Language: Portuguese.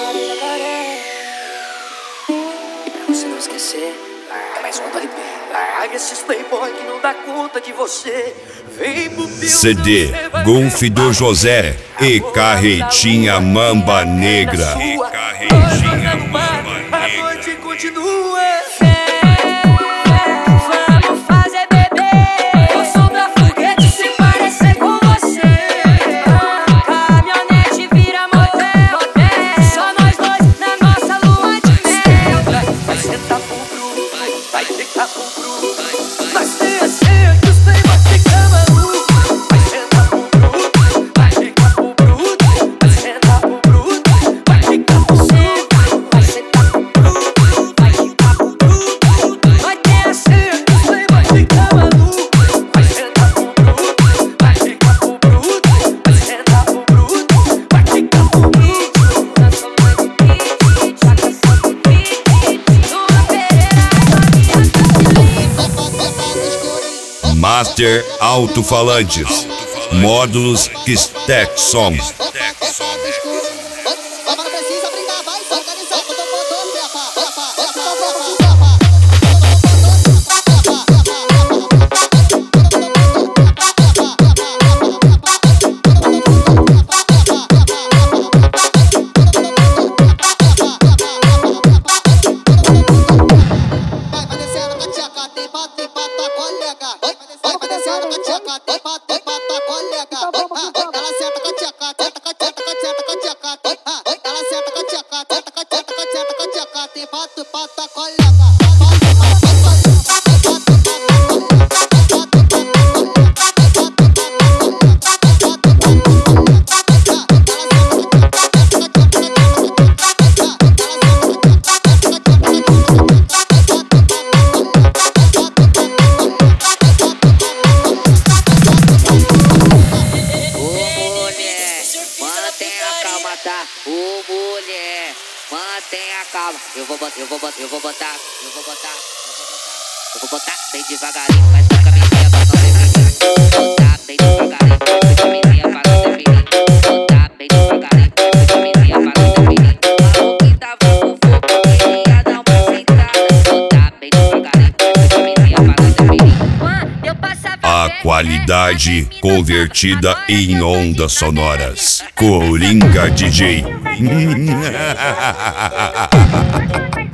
E pra você não esquecer, é mais um do LP. Larga esses playboy que não dá conta de você. Vem pro teu CD Golf do José e Carretinha Mamba Negra. A noite continua. Vamos fazer beber. Eu sou da foguete se parecer com você. Caminhonete vira motel. Só nós dois na nossa lua de mel. Vai sentar pro Bruno, vai ficar pro Bruno. Nós tem a senha que os playboys ficam malucos. Vai sentar pro Bruno, vai ficar pro Bruno. Vai sentar pro Bruno, vai ficar pro Bruno. Vai sentar pro Bruno, vai ficar pro Bruno. Nós tem a senha que os playboys ficam malucos. Vai sentar pro Bruno, vai ficar pro Bruno. Vai sentar pro Bruno, vai ficar pro Bruno. Nós somos de beat, joga só de beat. Numa pereira, Master Alto-Falantes, módulos Stack Som. Mas não precisa brincar, vai se organizar. Eu tô botando vai descendo com a tcheca, tem pata, colega. Vai descendo com a tcheca, tem pata, colega. Ela senta com a tcheca, senta com a tcheca. Ela senta com a tcheca, senta com a tcheca, tem pata, colega. Ô mulher, mantenha calma. Eu vou botar bem devagarinho, mas na camisinha pra não definir. Botar bem devagarinho, mas na camisinha pra não definir. Botar bem devagarinho, mas na camisinha pra não definir. Falou que tava com fogo, queria dar uma sentada. Botar bem devagarinho, mas na camisinha pra não definir. Eu passava A qualidade convertida em ondas sonoras. Coringa DJ.